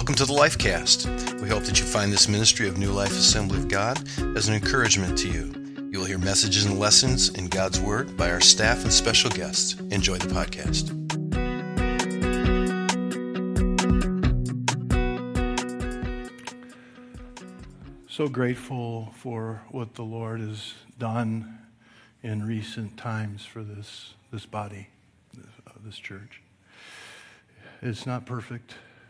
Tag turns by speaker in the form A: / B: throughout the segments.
A: Welcome to the Lifecast. We hope that you find this ministry of New Life Assembly of God as an encouragement to you. You will hear messages and lessons in God's Word by our staff and special guests. Enjoy the podcast.
B: So grateful for what the Lord has done in recent times for this body, this church. It's not perfect.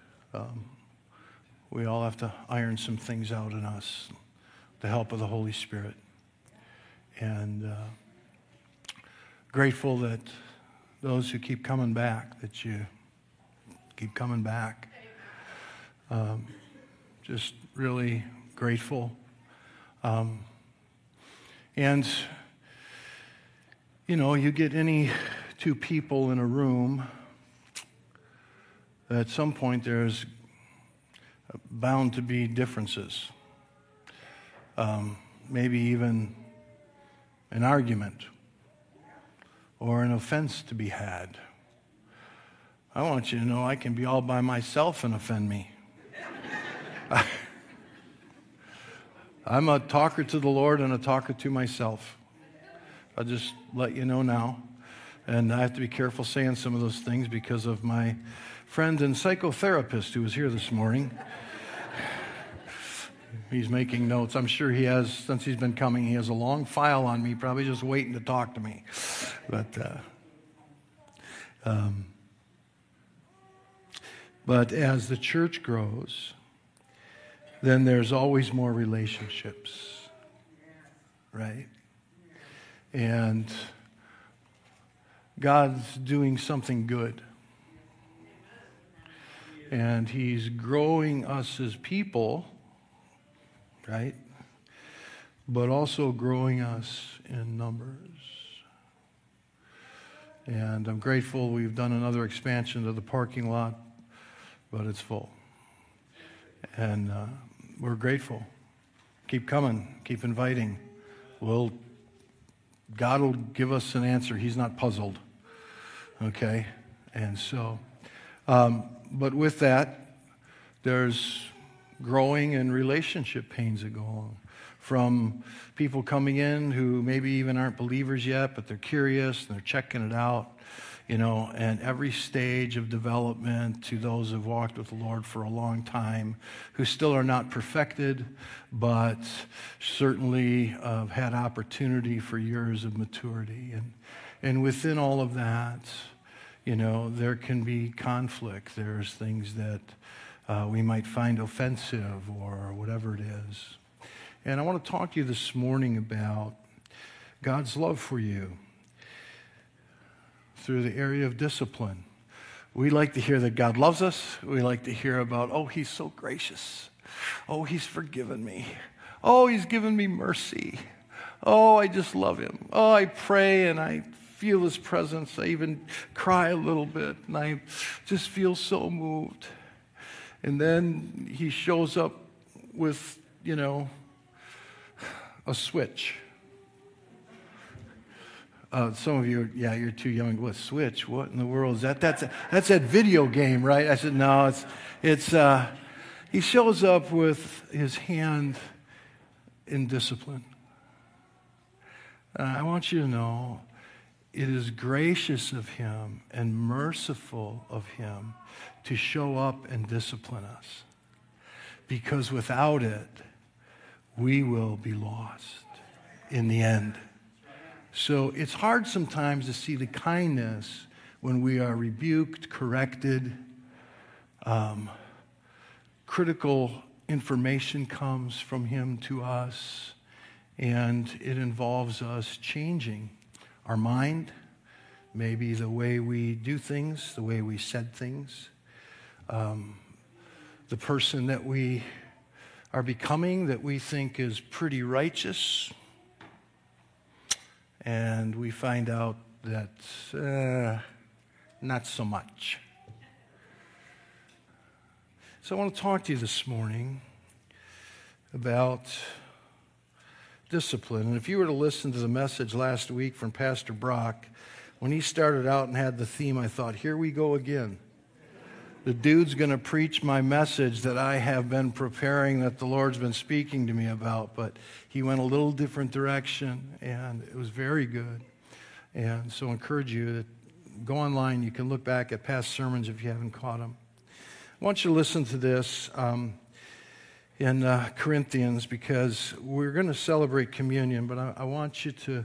B: We all have to iron some things out in us, the help of the Holy Spirit. And grateful that those who keep coming back, that you keep coming back. Just really grateful. And, you know, you get any two people in a room, at some point there's bound to be differences. Maybe even an argument or an offense to be had. I want you to know I can be all by myself and offend me. I'm a talker to the Lord and a talker to myself. I'll just let you know now. And I have to be careful saying some of those things because of my friend and psychotherapist who was here this morning. He's making notes. I'm sure he has, since he's been coming, he has a long file on me, probably just waiting to talk to me. But as the church grows, then there's always more relationships, right? And God's doing something good. And He's growing us as people, right? But also growing us in numbers. And I'm grateful we've done another expansion to the parking lot, but it's full. And we're grateful. Keep coming. Keep inviting. God will give us an answer. He's not puzzled. Okay? And so, but with that, there's growing and relationship pains that go on. From people coming in who maybe even aren't believers yet, but they're curious and they're checking it out. You know, and every stage of development to those who've walked with the Lord for a long time, who still are not perfected, but certainly have had opportunity for years of maturity. And within all of that, you know, there can be conflict. There's things that we might find offensive or whatever it is. And I want to talk to you this morning about God's love for you through the area of discipline. We like to hear that God loves us. We like to hear about, oh, He's so gracious. Oh, He's forgiven me. Oh, He's given me mercy. Oh, I just love Him. Oh, I pray and I feel His presence. I even cry a little bit and I just feel so moved. And then He shows up with, you know, a switch. Some of you, yeah, you're too young. What, Switch? What in the world is that? That's that video game, right? I said, no, it's He shows up with His hand in discipline. I want you to know it is gracious of Him and merciful of Him to show up and discipline us. Because without it, we will be lost in the end. So it's hard sometimes to see the kindness when we are rebuked, corrected, critical information comes from Him to us, and it involves us changing our mind, maybe the way we do things, the way we said things, the person that we are becoming that we think is pretty righteous. And we find out that not so much. So I want to talk to you this morning about discipline. And if you were to listen to the message last week from Pastor Brock, when he started out and had the theme, I thought, here we go again. the dude's going to preach my message that I have been preparing, that the Lord's been speaking to me about, but he went a little different direction, and it was very good. And so I encourage you to go online. You can look back at past sermons if you haven't caught them. I want you to listen to this in Corinthians, because we're going to celebrate communion, but I want you to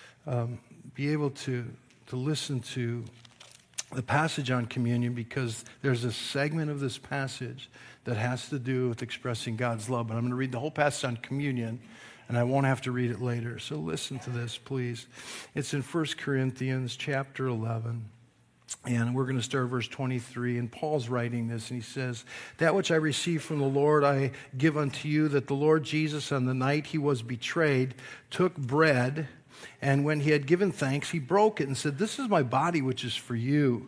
B: be able to listen to the passage on communion, because there's a segment of this passage that has to do with expressing God's love. But I'm going to read the whole passage on communion, and I won't have to read it later. So listen to this, please. It's in 1 Corinthians chapter 11, and we're going to start verse 23. And Paul's writing this, and he says, "That which I received from the Lord I give unto you, that the Lord Jesus, on the night he was betrayed, took bread, and when he had given thanks, he broke it and said, 'This is my body, which is for you.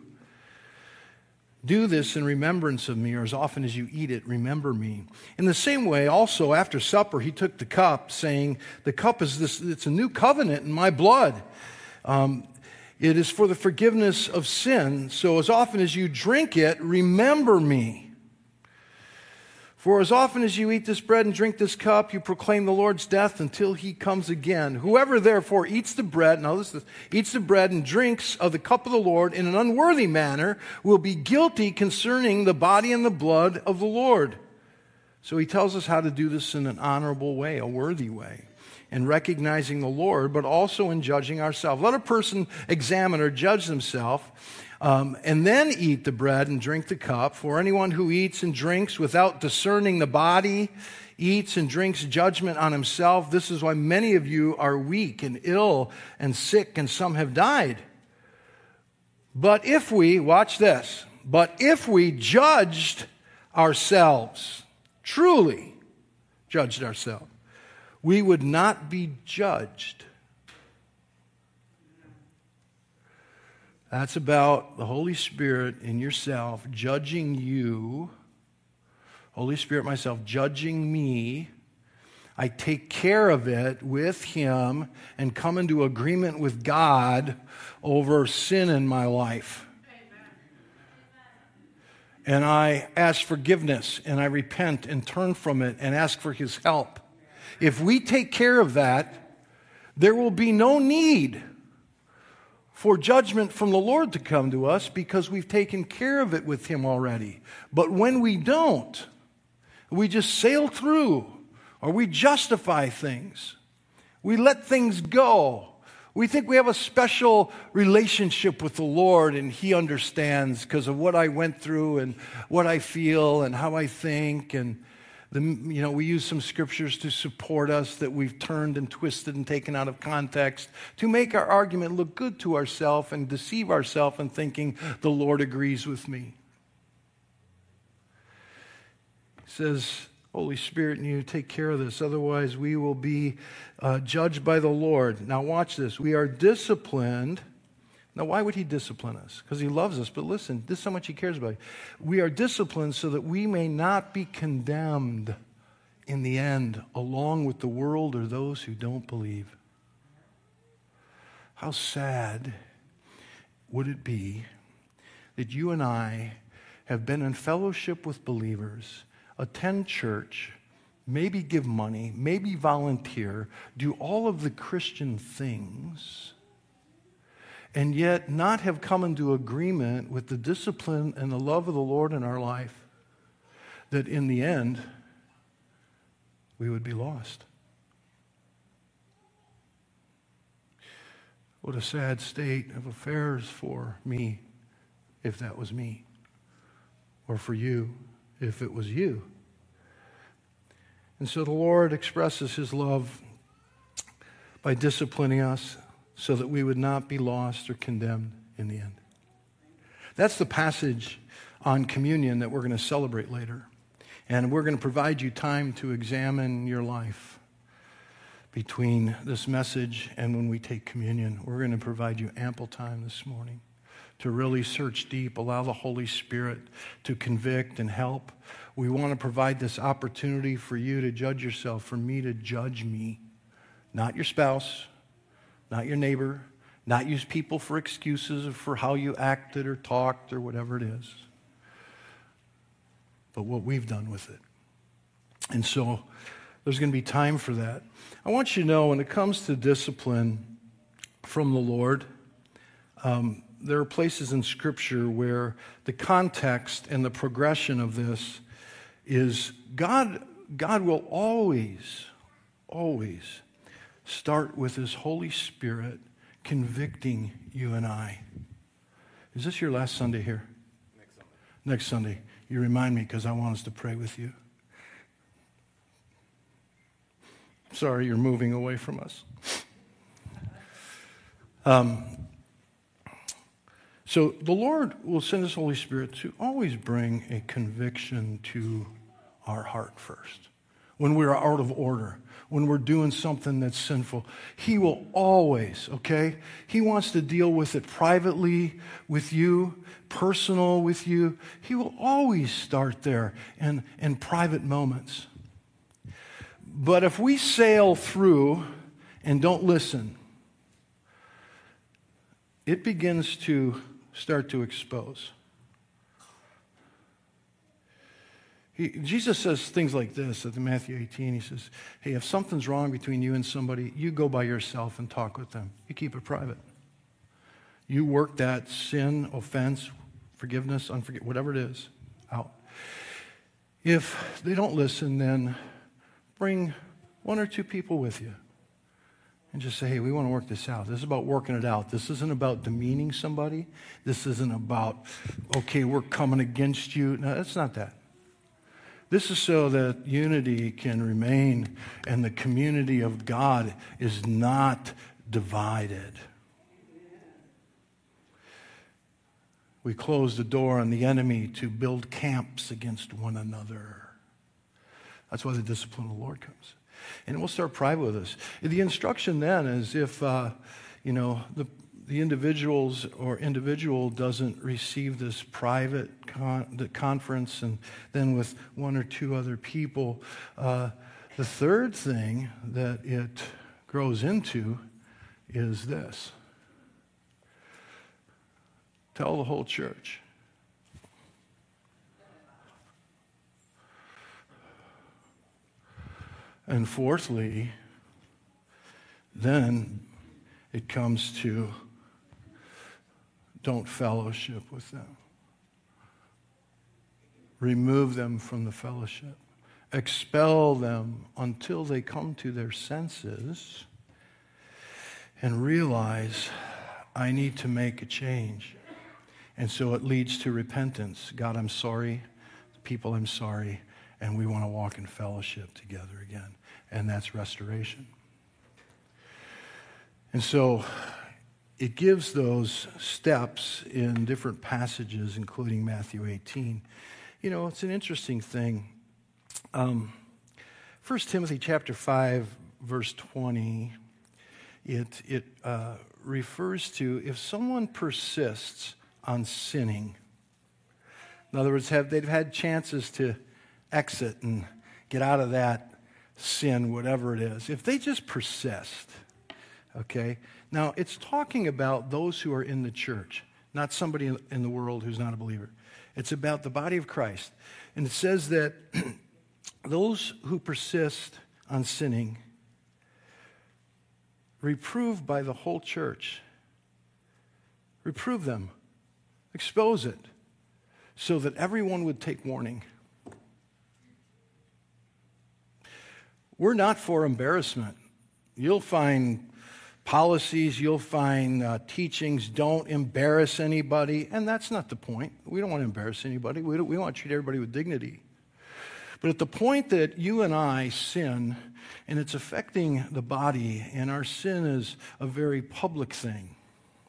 B: Do this in remembrance of me,' or as often as you eat it, remember me. In the same way, also after supper, he took the cup, saying, 'The cup is this, it's a new covenant in my blood. It is for the forgiveness of sin. So as often as you drink it, remember me. For as often as you eat this bread and drink this cup, you proclaim the Lord's death until he comes again. Whoever therefore eats the bread,'" now listen, "eats the bread and drinks of the cup of the Lord in an unworthy manner will be guilty concerning the body and the blood of the Lord." So he tells us how to do this in an honorable way, a worthy way, in recognizing the Lord, but also in judging ourselves. Let a person examine or judge themselves, and then eat the bread and drink the cup. For anyone who eats and drinks without discerning the body eats and drinks judgment on himself. This is why many of you are weak and ill and sick, and some have died. But if we," watch this, "but if we judged ourselves, truly judged ourselves, we would not be judged." That's about the Holy Spirit in yourself judging you. Holy Spirit, myself, judging me. I take care of it with him and come into agreement with God over sin in my life. And I ask forgiveness, and I repent and turn from it and ask for his help. If we take care of that, there will be no need for judgment from the Lord to come to us, because we've taken care of it with him already. But when we don't, we just sail through, or we justify things. We let things go. We think we have a special relationship with the Lord, and he understands because of what I went through and what I feel and how I think. And we use some scriptures to support us that we've turned and twisted and taken out of context to make our argument look good to ourselves and deceive ourselves in thinking the Lord agrees with me. He says, Holy Spirit, and you take care of this. Otherwise, we will be judged by the Lord. Now watch this. We are disciplined. Now, why would he discipline us? Because he loves us. But listen, this is how much he cares about you. We are disciplined so that we may not be condemned in the end, along with the world or those who don't believe. How sad would it be that you and I have been in fellowship with believers, attend church, maybe give money, maybe volunteer, do all of the Christian things, and yet not have come into agreement with the discipline and the love of the Lord in our life, that in the end, we would be lost. What a sad state of affairs for me, if that was me, or for you, if it was you. And so the Lord expresses his love by disciplining us so that we would not be lost or condemned in the end. That's the passage on communion that we're going to celebrate later. And we're going to provide you time to examine your life between this message and when we take communion. We're going to provide you ample time this morning to really search deep, allow the Holy Spirit to convict and help. We want to provide this opportunity for you to judge yourself, for me to judge me, not your spouse, not your neighbor, not use people for excuses for how you acted or talked or whatever it is. but what we've done with it. And so there's going to be time for that. I want you to know when it comes to discipline from the Lord, there are places in Scripture where the context and the progression of this is God will always start with His Holy Spirit convicting you and I. Is this your last Sunday here? Next Sunday. You remind me because I want us to pray with you. Sorry, you're moving away from us. So the Lord will send His Holy Spirit to always bring a conviction to our heart first. When we're out of order, when we're doing something that's sinful, He will always, okay? He wants to deal with it privately with you, personal with you. He will always start there in private moments. But if we sail through and don't listen, it begins to start to expose. Jesus says things like this at Matthew 18. He says, hey, if something's wrong between you and somebody, you go by yourself and talk with them. You keep it private. You work that sin, offense, forgiveness, whatever it is, out. If they don't listen, then bring one or two people with you and just say, hey, we want to work this out. This is about working it out. This isn't about demeaning somebody. This isn't about, okay, we're coming against you. No, it's not that. This is so that unity can remain and the community of God is not divided. We close the door on the enemy to build camps against one another. That's why the discipline of the Lord comes. And we'll start private with us. The instruction then is if, the individual doesn't receive this private conference and then with one or two other people, the third thing that it grows into is this. Tell the whole church. And fourthly, then it comes to don't fellowship with them. Remove them from the fellowship. Expel them until they come to their senses and realize, I need to make a change. And so it leads to repentance. God, I'm sorry. People, I'm sorry. And we want to walk in fellowship together again. And that's restoration. And so it gives those steps in different passages, including Matthew 18. You know, it's an interesting thing. 1 Timothy chapter 5, verse 20, it refers to if someone persists on sinning. In other words, they've had chances to exit and get out of that sin, whatever it is. If they just persist, okay? Now, it's talking about those who are in the church, not somebody in the world who's not a believer. It's about the body of Christ. And it says that those who persist on sinning, reprove by the whole church. Reprove them. Expose it. So that everyone would take warning. We're not for embarrassment. You'll find policies, you'll find teachings, don't embarrass anybody, and that's not the point. We don't want to embarrass anybody. We want to treat everybody with dignity. But at the point that you and I sin, and it's affecting the body, and our sin is a very public thing,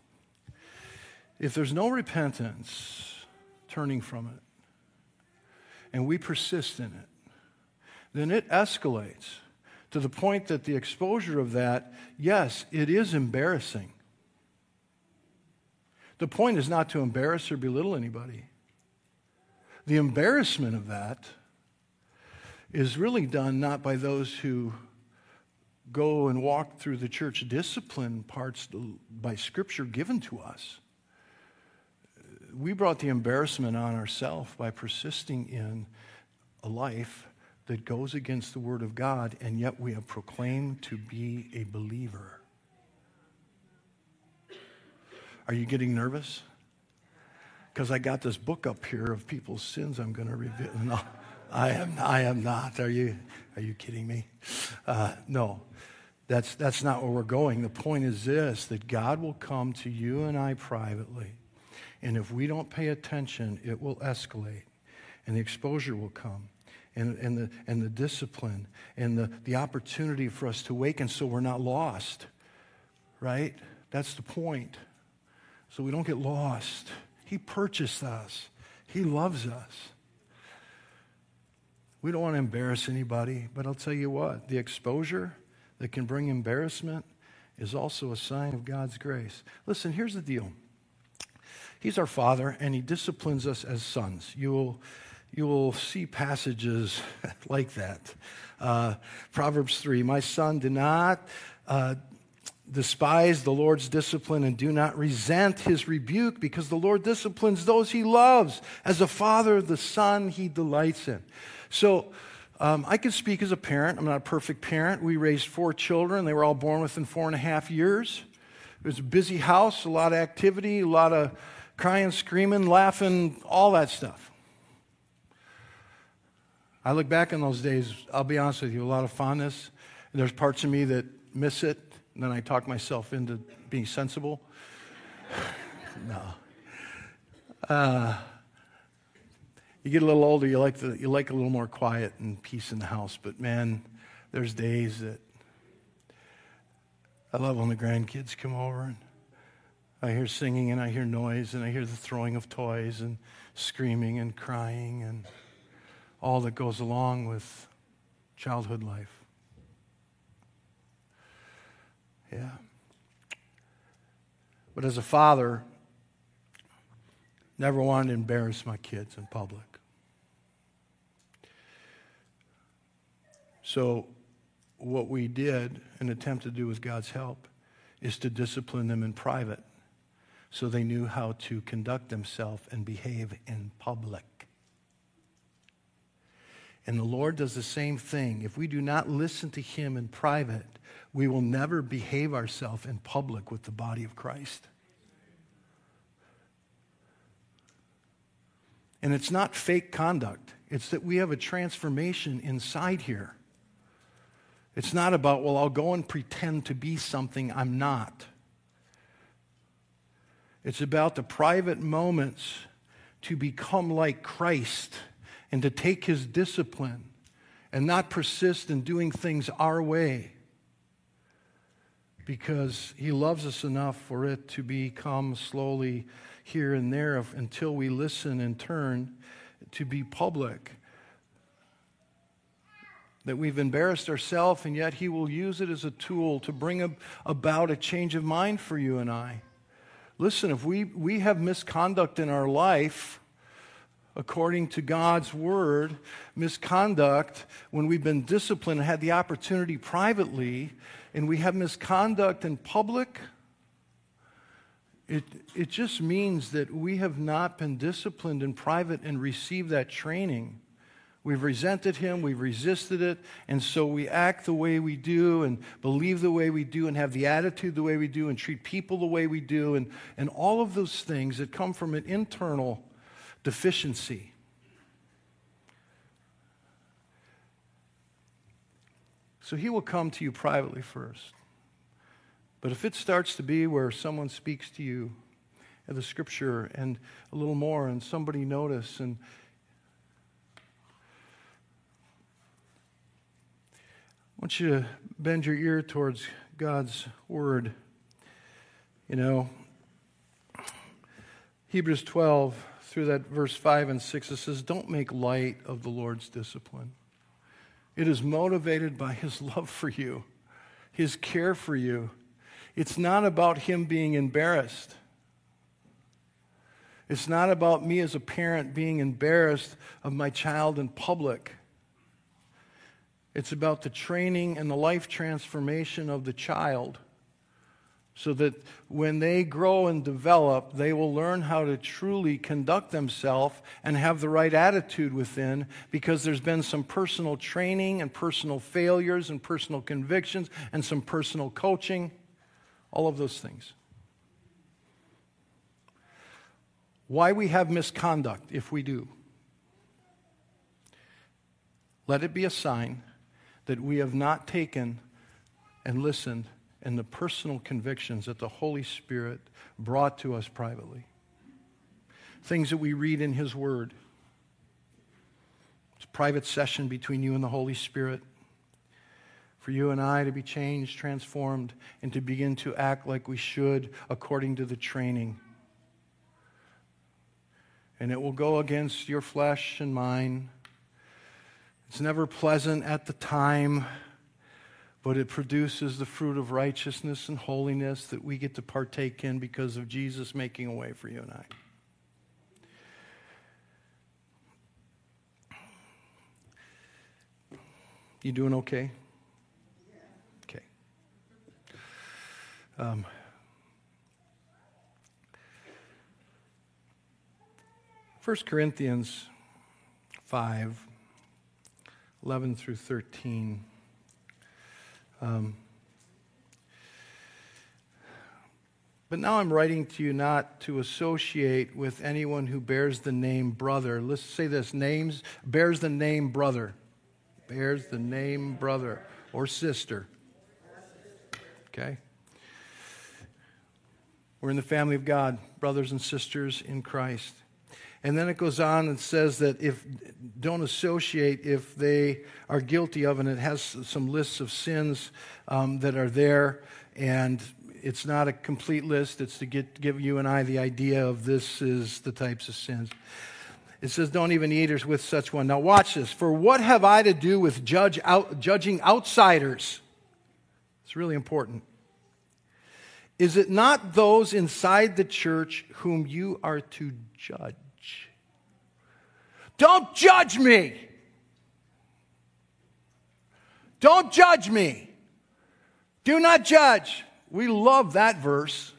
B: if there's no repentance, turning from it, and we persist in it, then it escalates to the point that the exposure of that, yes, it is embarrassing. The point is not to embarrass or belittle anybody. The embarrassment of that is really done not by those who go and walk through the church discipline parts by Scripture given to us. We brought the embarrassment on ourselves by persisting in a life that goes against the Word of God, and yet we have proclaimed to be a believer. Are you getting nervous? Because I got this book up here of people's sins I'm going to reveal. No, I am not. Are you kidding me? No, that's not where we're going. The point is this, that God will come to you and I privately, and if we don't pay attention, it will escalate, and the exposure will come. And the discipline and the opportunity for us to awaken so we're not lost, right? That's the point. So we don't get lost. He purchased us. He loves us. We don't want to embarrass anybody, but I'll tell you what, the exposure that can bring embarrassment is also a sign of God's grace. Listen, here's the deal. He's our Father, and He disciplines us as sons. You will see passages like that. Proverbs 3, my son, do not despise the Lord's discipline and do not resent His rebuke, because the Lord disciplines those He loves. As a father, the son He delights in. So I can speak as a parent. I'm not a perfect parent. We raised 4 children. They were all born within 4.5 years. It was a busy house, a lot of activity, a lot of crying, screaming, laughing, all that stuff. I look back on those days, I'll be honest with you, a lot of fondness. And there's parts of me that miss it, and then I talk myself into being sensible. No. You get a little older, you like a little more quiet and peace in the house. But man, there's days that I love when the grandkids come over and I hear singing and I hear noise and I hear the throwing of toys and screaming and crying and all that goes along with childhood life. Yeah. But as a father, never wanted to embarrass my kids in public. So what we did and attempted to do with God's help is to discipline them in private so they knew how to conduct themselves and behave in public. And the Lord does the same thing. If we do not listen to Him in private, we will never behave ourselves in public with the body of Christ. And it's not fake conduct. It's that we have a transformation inside here. It's not about, well, I'll go and pretend to be something I'm not. It's about the private moments to become like Christ and to take His discipline and not persist in doing things our way, because He loves us enough for it to become slowly here and there until we listen and turn to be public. That we've embarrassed ourselves, and yet He will use it as a tool to bring about a change of mind for you and I. Listen, if we have misconduct in our life, according to God's Word, misconduct when we've been disciplined and had the opportunity privately, and we have misconduct in public, it just means that we have not been disciplined in private and received that training. We've resented Him, we've resisted it, and so we act the way we do and believe the way we do and have the attitude the way we do and treat people the way we do and all of those things that come from an internal deficiency. So He will come to you privately first. But if it starts to be where someone speaks to you of the Scripture and a little more and somebody notice, and I want you to bend your ear towards God's Word. You know, Hebrews 12, through that verse 5 and 6, it says, don't make light of the Lord's discipline. It is motivated by His love for you, His care for you. It's not about Him being embarrassed. It's not about me as a parent being embarrassed of my child in public. It's about the training and the life transformation of the child so that when they grow and develop, they will learn how to truly conduct themselves and have the right attitude within, because there's been some personal training and personal failures and personal convictions and some personal coaching, all of those things. Why we have misconduct, if we do. Let it be a sign that we have not taken and listened and the personal convictions that the Holy Spirit brought to us privately. Things that we read in His Word. It's a private session between you and the Holy Spirit for you and I to be changed, transformed, and to begin to act like we should according to the training. And it will go against your flesh and mine. It's never pleasant at the time, but it produces the fruit of righteousness and holiness that we get to partake in because of Jesus making a way for you and I. You doing okay? Okay. 1 Corinthians 5, 11 through 13. But now I'm writing to you not to associate with anyone who bears the name brother. Let's say this, bears the name brother. Bears the name brother or sister. Okay? We're in the family of God, brothers and sisters in Christ. And then it goes on and says that don't associate if they are guilty of, and it has some lists of sins that are there, and it's not a complete list. It's to give you and I the idea of this is the types of sins. It says, don't even eat with such one. Now watch this. For what have I to do with judging outsiders? It's really important. Is it not those inside the church whom you are to judge? Don't judge me. Don't judge me. Do not judge. We love that verse.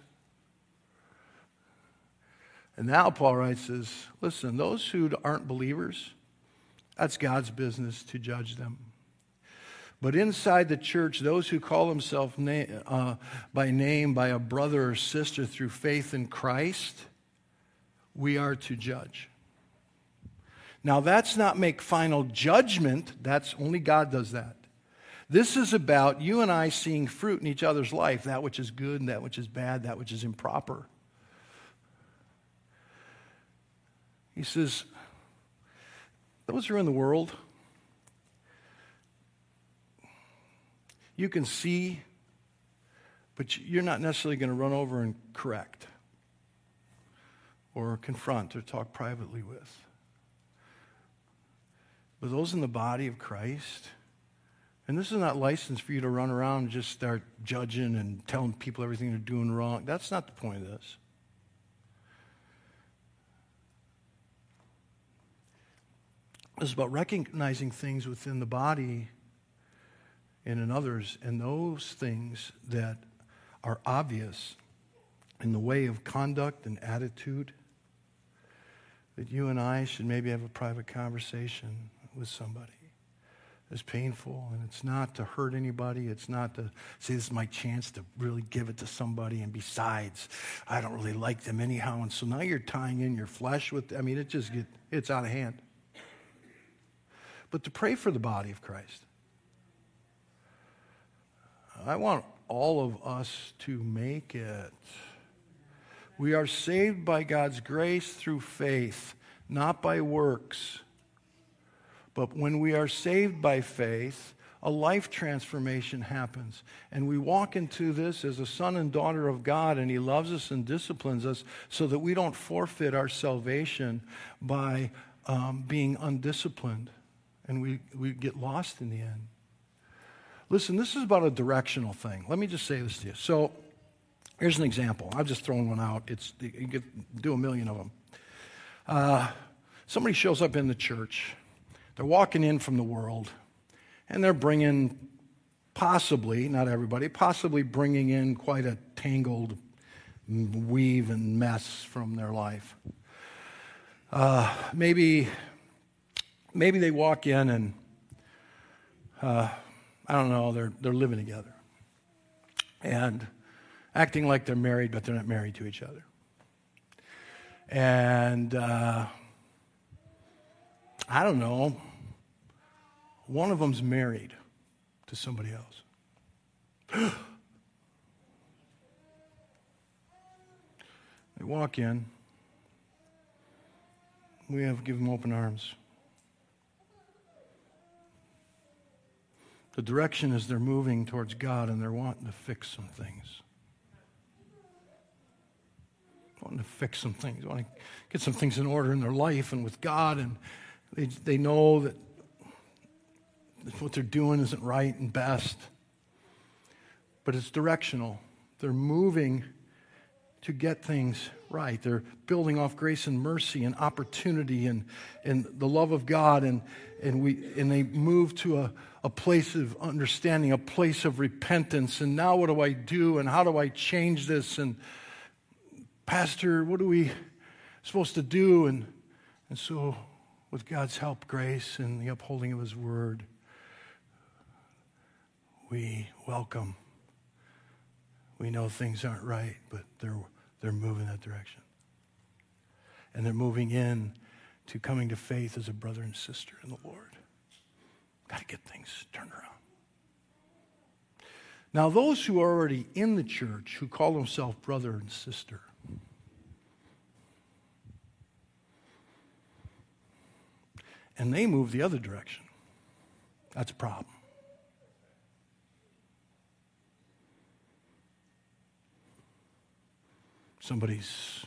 B: And now Paul writes this, listen, those who aren't believers, that's God's business to judge them. But inside the church, those who call themselves by name by a brother or sister through faith in Christ, we are to judge. Now, that's not make final judgment. That's only God does that. This is about you and I seeing fruit in each other's life, that which is good and that which is bad, that which is improper. He says, those who are in the world, you can see, but you're not necessarily going to run over and correct or confront or talk privately with. But those in the body of Christ, and this is not license for you to run around and just start judging and telling people everything they're doing wrong. That's not the point of this. It's about recognizing things within the body and in others, and those things that are obvious in the way of conduct and attitude, that you and I should maybe have a private conversation with somebody. It's painful, and it's not to hurt anybody. It's not to say this is my chance to really give it to somebody, and besides, I don't really like them anyhow, and so now you're tying in your flesh with, it's out of hand. But to pray for the body of Christ. I want all of us to make it. We are saved by God's grace through faith, not by works. But when we are saved by faith, a life transformation happens. And we walk into this as a son and daughter of God, and He loves us and disciplines us so that we don't forfeit our salvation by being undisciplined. And we get lost in the end. Listen, this is about a directional thing. Let me just say this to you. So, here's an example. I've just thrown one out. You could do 1 million of them. Somebody shows up in the church. They're walking in from the world, and they're bringing possibly, not everybody, possibly bringing in quite a tangled weave and mess from their life. Maybe they walk in and, I don't know, they're living together and acting like they're married, but they're not married to each other. And I don't know, one of them's married to somebody else. They walk in. We have to give them open arms. The direction is they're moving towards God and they're wanting to fix some things. Wanting to fix some things. Wanting to get some things in order in their life and with God. And they know that what they're doing isn't right and best. But it's directional. They're moving to get things right. They're building off grace and mercy and opportunity and the love of God. And they move to a place of understanding, a place of repentance. And now what do I do? And how do I change this? And Pastor, what are we supposed to do? And so with God's help, grace, and the upholding of His Word, we welcome. We know things aren't right, but they're moving that direction. And they're moving in to coming to faith as a brother and sister in the Lord. Got to get things turned around. Now, those who are already in the church, who call themselves brother and sister, and they move the other direction, that's a problem. Somebody's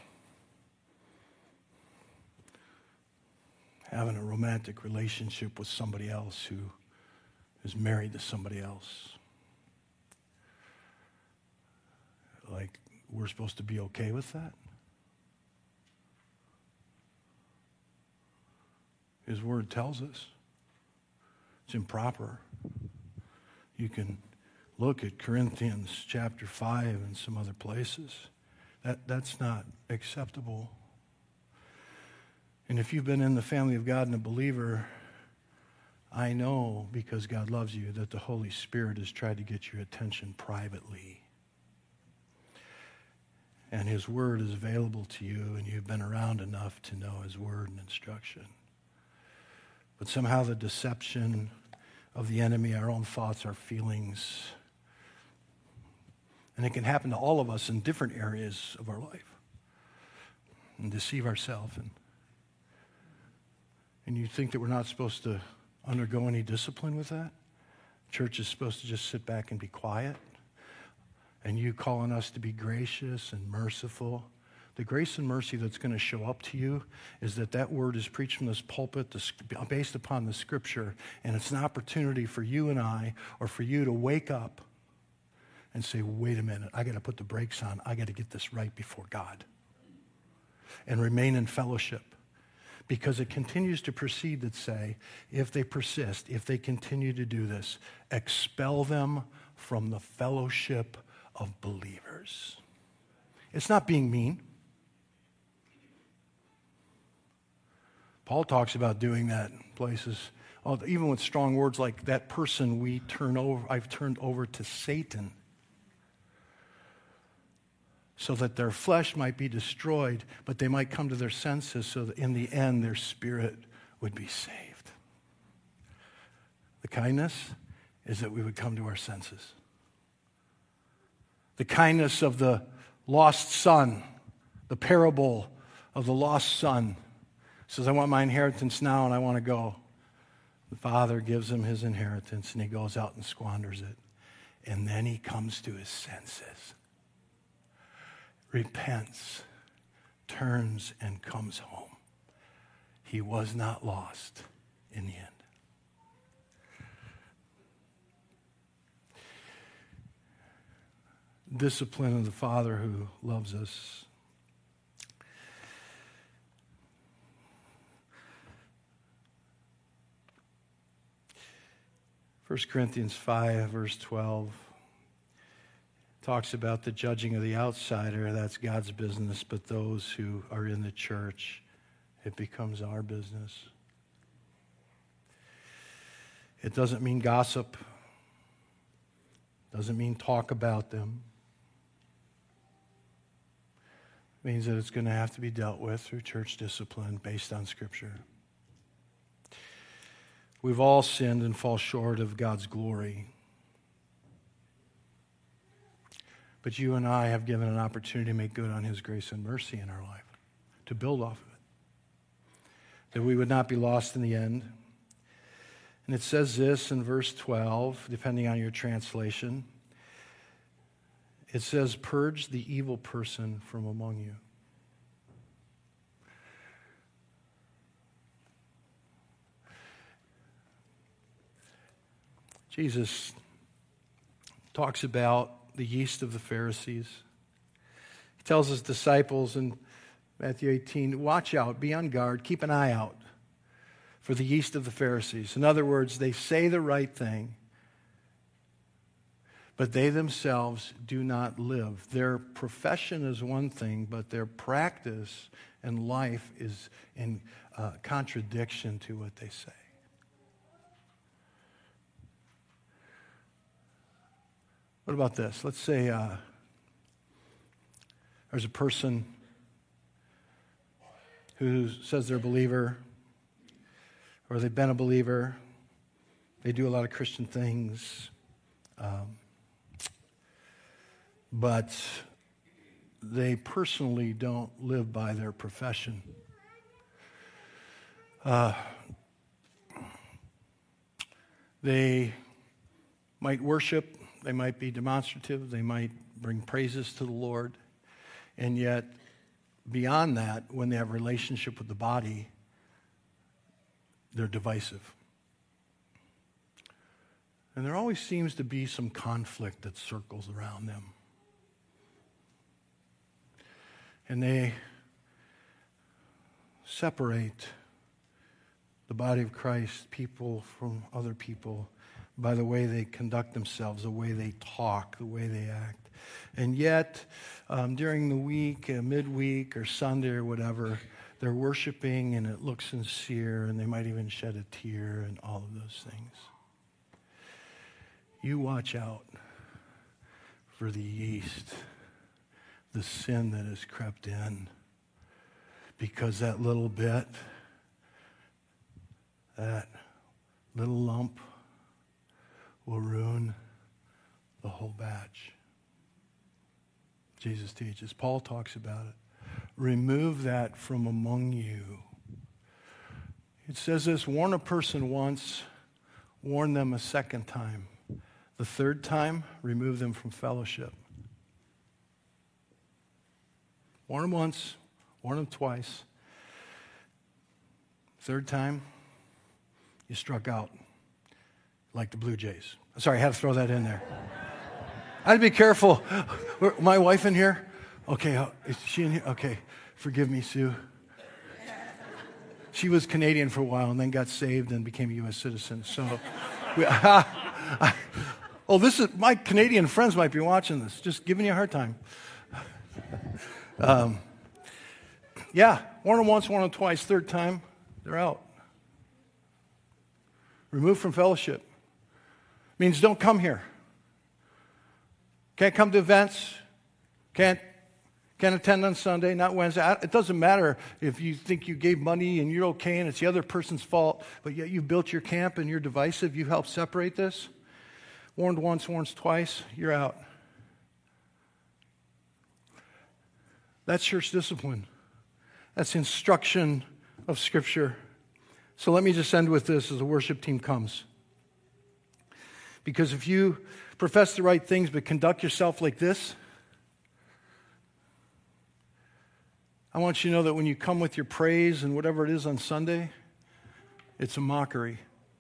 B: having a romantic relationship with somebody else who is married to somebody else. Like, we're supposed to be okay with that? His Word tells us it's improper. You can look at Corinthians chapter 5 and some other places. That's not acceptable. And if you've been in the family of God and a believer, I know, because God loves you, that the Holy Spirit has tried to get your attention privately. And His Word is available to you, and you've been around enough to know His Word and instruction. But somehow the deception of the enemy, our own thoughts, our feelings, and it can happen to all of us in different areas of our life, and deceive ourselves. And you think that we're not supposed to undergo any discipline with that? Church is supposed to just sit back and be quiet? And you calling us to be gracious and merciful? The grace and mercy that's going to show up to you is that word is preached from this pulpit based upon the Scripture, and it's an opportunity for you and I, or for you to wake up and say, wait a minute, I got to put the brakes on. I got to get this right before God. And remain in fellowship. Because it continues to proceed that say, if they persist, if they continue to do this, expel them from the fellowship of believers. It's not being mean. Paul talks about doing that in places, even with strong words like that person I've turned over to Satan, so that their flesh might be destroyed, but they might come to their senses so that in the end their spirit would be saved. The kindness is that we would come to our senses. The kindness of the lost son, the parable of the lost son, says, I want my inheritance now and I want to go. The father gives him his inheritance and he goes out and squanders it. And then he comes to his senses, repents, turns, and comes home. He was not lost in the end. Discipline of the Father who loves us. 1 Corinthians 5, verse 12, talks about the judging of the outsider. That's God's business, but those who are in the church, it becomes our business. It doesn't mean gossip. Doesn't mean talk about them. It means that it's going to have to be dealt with through church discipline based on Scripture. We've all sinned and fall short of God's glory. But you and I have given an opportunity to make good on His grace and mercy in our life, to build off of it, that we would not be lost in the end. And it says this in verse 12, depending on your translation. It says, "Purge the evil person from among you." Jesus talks about the yeast of the Pharisees. He tells his disciples in Matthew 18, watch out, be on guard, keep an eye out for the yeast of the Pharisees. In other words, they say the right thing, but they themselves do not live. Their profession is one thing, but their practice and life is in contradiction to what they say. What about this? Let's say there's a person who says they're a believer, or they've been a believer. They do a lot of Christian things, but they personally don't live by their profession. They might worship. They might be demonstrative. They might bring praises to the Lord. And yet, beyond that, when they have a relationship with the body, they're divisive. And there always seems to be some conflict that circles around them. And they separate the body of Christ, people from other people, by the way they conduct themselves, the way they talk, the way they act. And yet, during the week, midweek or Sunday or whatever, they're worshiping and it looks sincere and they might even shed a tear and all of those things. You watch out for the yeast, the sin that has crept in, because that little bit, that little lump will ruin the whole batch. Jesus teaches. Paul talks about it. Remove that from among you. It says this, warn a person once, warn them a second time. The third time, remove them from fellowship. Warn them once, warn them twice. Third time, you struck out like the Blue Jays. Sorry, I had to throw that in there. I had to be careful. My wife in here? Okay, is she in here? Okay, forgive me, Sue. She was Canadian for a while and then got saved and became a U.S. citizen. So, this is my Canadian friends might be watching this, just giving you a hard time. Warn them once, warn them twice. Third time, they're out. Removed from fellowship. Means don't come here. Can't come to events. Can't attend on Sunday, not Wednesday. It doesn't matter if you think you gave money and you're okay and it's the other person's fault, but yet you built your camp and you're divisive. You helped separate this. Warned once, warned twice, you're out. That's church discipline. That's instruction of Scripture. So let me just end with this as the worship team comes. Because if you profess the right things but conduct yourself like this, I want you to know that when you come with your praise and whatever it is on Sunday, it's a mockery.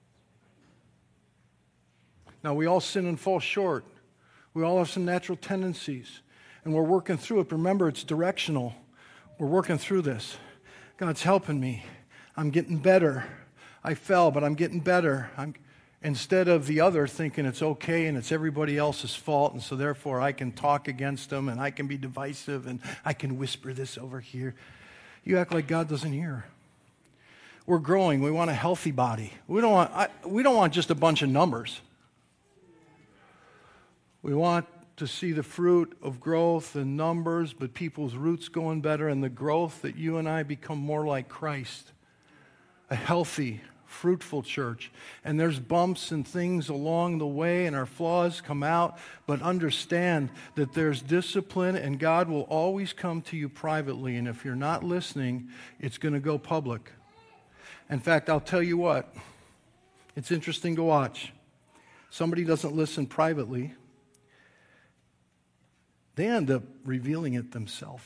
B: Now, we all sin and fall short. We all have some natural tendencies, and we're working through it. Remember, it's directional. We're working through this. God's helping me. I'm getting better. I fell, but I'm getting better. instead of the other thinking it's okay and it's everybody else's fault, and so therefore I can talk against them and I can be divisive and I can whisper this over here. You act like God doesn't hear. We're growing. We want a healthy body. We don't want just a bunch of numbers. We want to see the fruit of growth and numbers, but people's roots going better, and the growth that you and I become more like Christ. A healthy, fruitful church. And there's bumps and things along the way, and our flaws come out, but understand that there's discipline, and God will always come to you privately, and if you're not listening, it's going to go public. In fact, I'll tell you what, it's interesting to watch. Somebody doesn't listen privately, they end up revealing it themselves.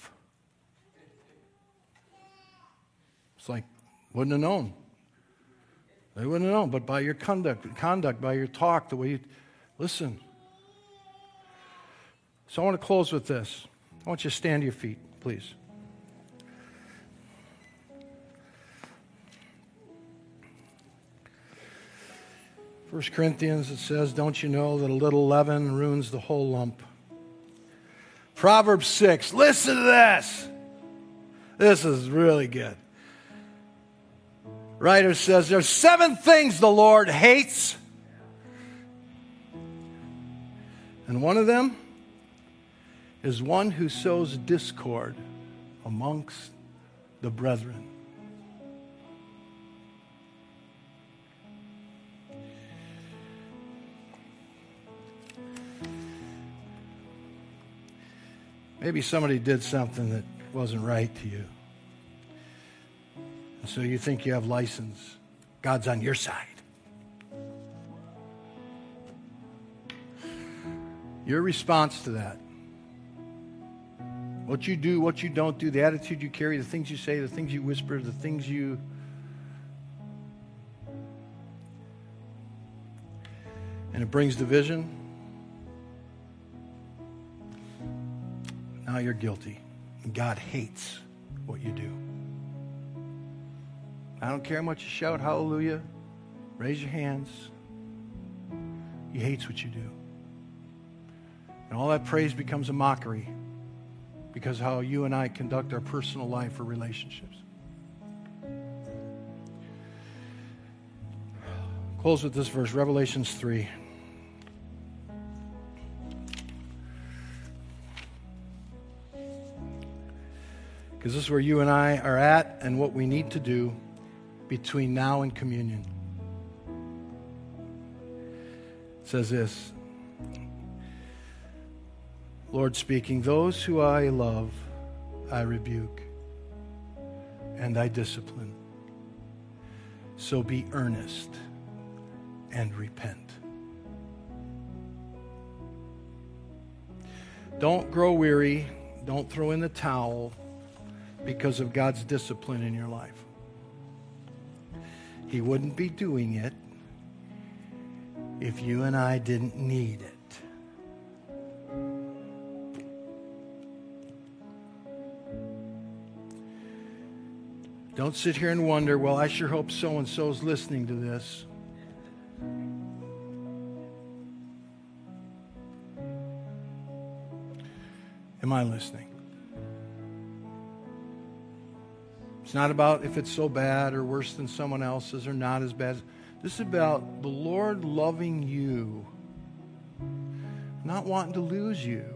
B: It's like, wouldn't have known. They wouldn't have known, but by your conduct, by your talk, the way you listen. So I want to close with this. I want you to stand to your feet, please. First Corinthians, it says, don't you know that a little leaven ruins the whole lump? Proverbs 6, listen to this. This is really good. Writer says, there's 7 things the Lord hates. And one of them is one who sows discord amongst the brethren. Maybe somebody did something that wasn't right to you. And so you think you have license. God's on your side. Your response to that, what you do, what you don't do, the attitude you carry, the things you say, the things you whisper, the things you... and it brings division. Now you're guilty. God hates what you do. I don't care how much you shout hallelujah, raise your hands. He hates what you do. And all that praise becomes a mockery because how you and I conduct our personal life or relationships. Close with this verse, Revelations 3. Because this is where you and I are at and what we need to do between now and communion. It says this, Lord speaking, those who I love, I rebuke and I discipline. So be earnest and repent. Don't grow weary. Don't throw in the towel because of God's discipline in your life. He wouldn't be doing it if you and I didn't need it. Don't sit here and wonder, well, I sure hope so-and-so's listening to this. Am I listening? It's not about if it's so bad or worse than someone else's or not as bad. This is about the Lord loving you, not wanting to lose you.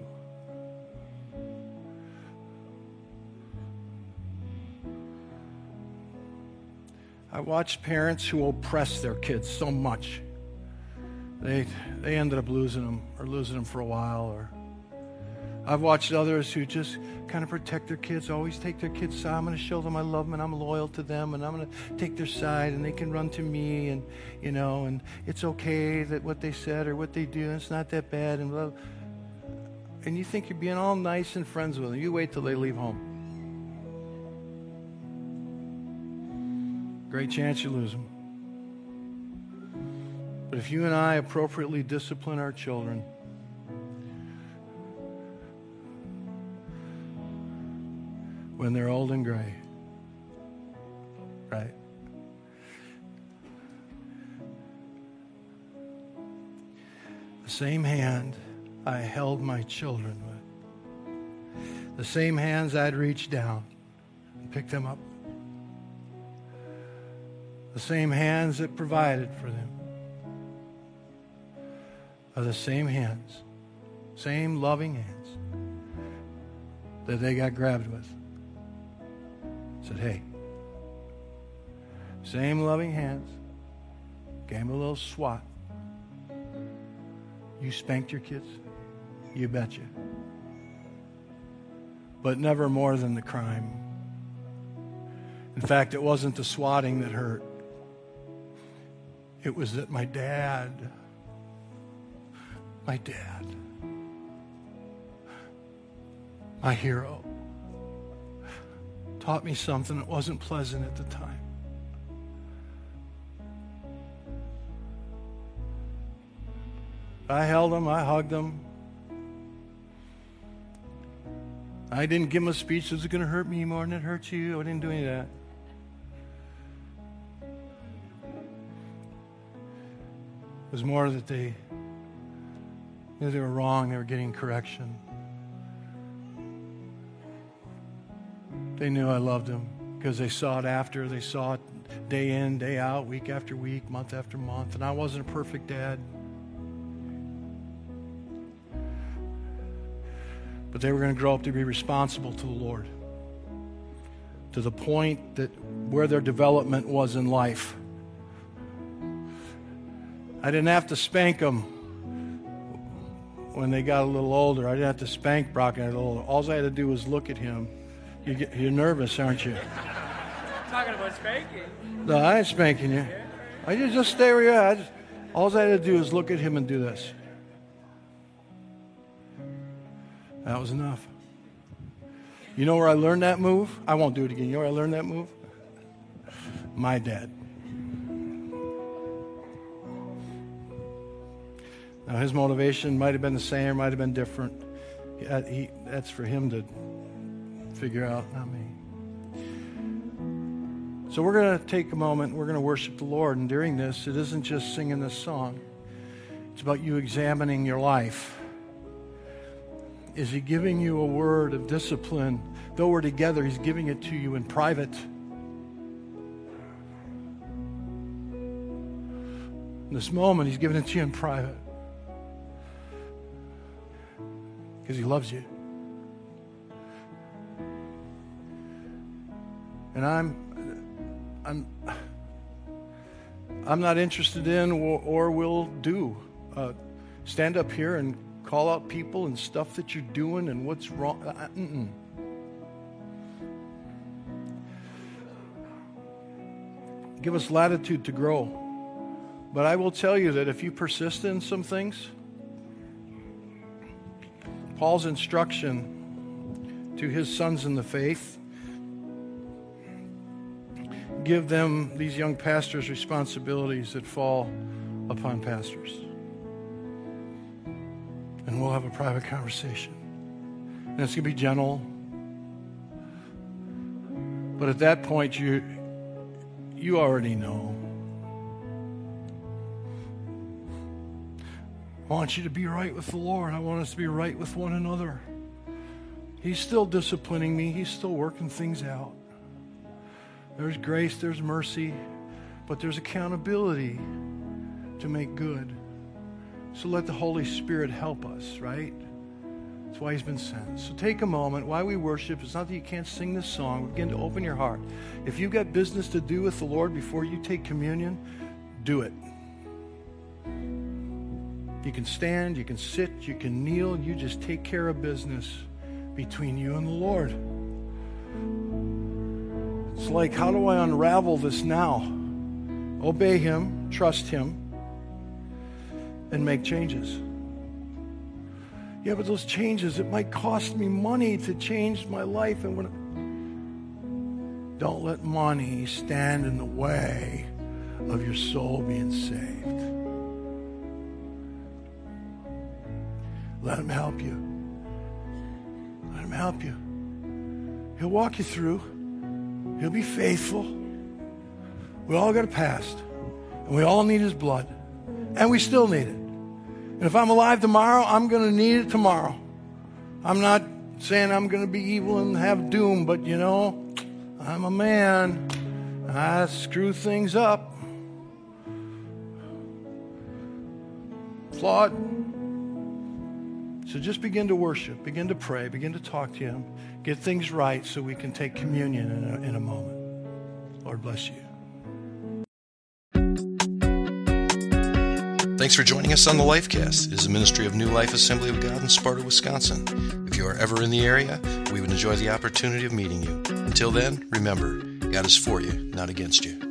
B: I watched parents who oppress their kids so much. They ended up losing them or losing them for a while. Or I've watched others who just kind of protect their kids, always take their kids' side. I'm going to show them I love them and I'm loyal to them and I'm going to take their side and they can run to me and, you know, and it's okay that what they said or what they do, it's not that bad. And blah. And you think you're being all nice and friends with them. You wait till they leave home. Great chance you lose them. But if you and I appropriately discipline our children, when they're old and gray, right? The same hand I held my children with. The same hands I'd reach down and pick them up. The same hands that provided for them are the same hands, same loving hands that they got grabbed with. Said, hey, same loving hands, gave them a little swat. You spanked your kids? You betcha. But never more than the crime. In fact, it wasn't the swatting that hurt. It was that my dad, my hero, taught me something that wasn't pleasant at the time. I held him, I hugged him. I didn't give him a speech that was going to hurt me more than it hurt you. I didn't do any of that. It was more that they knew they were wrong, they were getting correction. They knew I loved them because they saw it after. They saw it day in, day out, week after week, month after month. And I wasn't a perfect dad. But they were going to grow up to be responsible to the Lord, to the point that where their development was in life. I didn't have to spank them when they got a little older. I didn't have to spank Brock when he got a little older. All I had to do was look at him. You're nervous, aren't you?
C: Talking about spanking.
B: No, I ain't spanking you. I just stay where you're at. All I had to do is look at him and do this. That was enough. You know where I learned that move? I won't do it again. You know where I learned that move? My dad. Now, his motivation might have been the same, might have been different. That's for him to figure out, not me. So we're going to take a moment. We're going to worship the Lord. And during this, it isn't just singing this song. It's about you examining your life. Is he giving you a word of discipline? Though we're together, he's giving it to you in private. In this moment, he's giving it to you in private. Because he loves you. And I'm not interested in or will do stand up here and call out people and stuff that you're doing and what's wrong. Give us latitude to grow. But I will tell you that if you persist in some things, Paul's instruction to his sons in the faith, give them, these young pastors, responsibilities that fall upon pastors. And we'll have a private conversation. And it's going to be gentle. But at that point, you already know. I want you to be right with the Lord. I want us to be right with one another. He's still disciplining me. He's still working things out. There's grace, there's mercy, but there's accountability to make good. So let the Holy Spirit help us, right? That's why he's been sent. So take a moment while we worship. It's not that you can't sing this song. Begin to open your heart. If you've got business to do with the Lord before you take communion, do it. You can stand, you can sit, you can kneel. You just take care of business between you and the Lord. It's like, how do I unravel this now? Obey him, trust him, and make changes. Yeah, but those changes, it might cost me money to change my life. And don't let money stand in the way of your soul being saved. Let him help you. Let him help you. He'll walk you through. He'll be faithful. We all got a past. And we all need his blood. And we still need it. And if I'm alive tomorrow, I'm going to need it tomorrow. I'm not saying I'm going to be evil and have doom, but you know, I'm a man. I screw things up. Flawed. So just begin to worship, begin to pray, begin to talk to Him, get things right so we can take communion in a moment. Lord bless you.
A: Thanks for joining us on the Lifecast. It is a ministry of New Life Assembly of God in Sparta, Wisconsin. If you are ever in the area, we would enjoy the opportunity of meeting you. Until then, remember, God is for you, not against you.